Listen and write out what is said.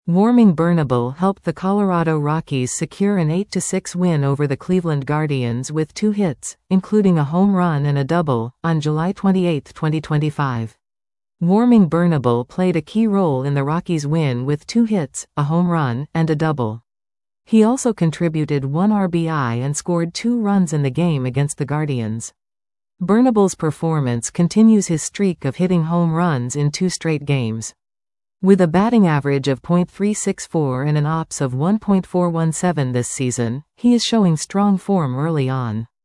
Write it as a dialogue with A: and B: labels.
A: Warming Bernabel helped the Colorado Rockies secure an 8-6 win over the Cleveland Guardians with 2 hits, including a home run and a double, on July 28, 2025. Warming Bernabel played a key role in the Rockies' win with 2 hits, a home run, and a double. He also contributed 1 RBI and scored 2 runs in the game against the Guardians. Bernabel's performance continues his streak of hitting home runs in 2 straight games. With a batting average of .364 and an OPS of 1.417 this season, he is showing strong form early on.